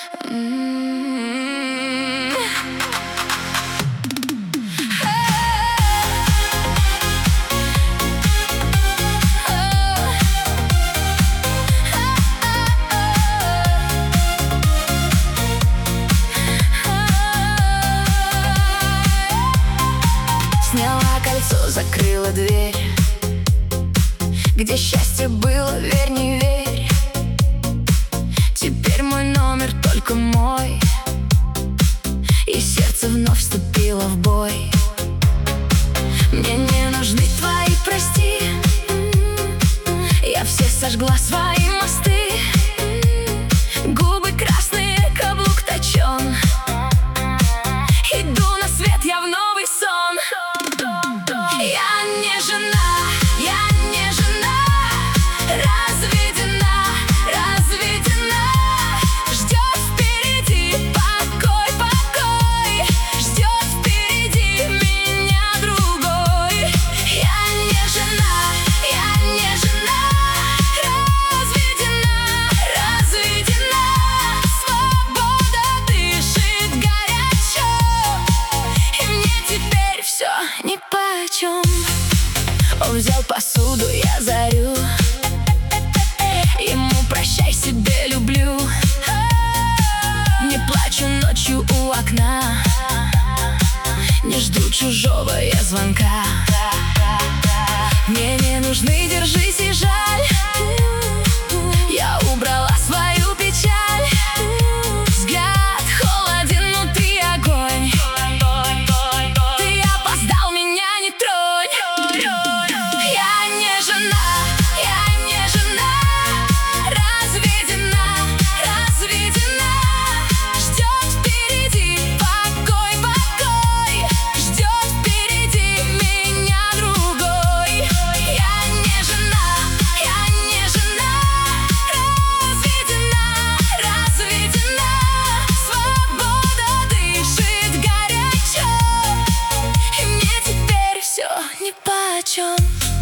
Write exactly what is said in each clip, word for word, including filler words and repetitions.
Сняла кольцо, закрыла дверь. Где счастье было, верь, не верь. Теперь мой номер только мой, и сердце вновь вступило в бой. Мне не нужны твои прости, я все сожгла свои мосты. Губы красные, каблук точен, иду на свет, я в новый сон. Я не жена, я не жена, разведена, разведена. Ждет впереди покой, покой, ждет впереди меня другой. Я не жена, я не жена, разведена, разведена. Свобода дышит горячо, и мне теперь все нипочем. Он взял посуду, я зарю, ему прощай, себе люблю. Не плачу ночью у окна, не жду чужого я звонка. Мне не нужны держись и жаль, я убрала свою печаль. Взгляд холоден, внутри огонь, ты опоздал, меня не тронь. Я не жена, я не жена, разведена, разведена. Ждет впереди покой, покой, ждет впереди меня другой. Я не жена, я не жена, разведена, разведена. Свобода дышит горячо, и мне теперь все нипочем.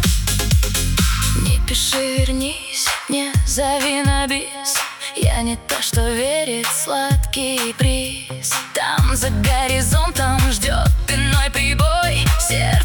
Не пиши, вернись, не зови на бис. Я не то, что верит сладкий приз. Там за горизонтом ждет иной прибой. Сердце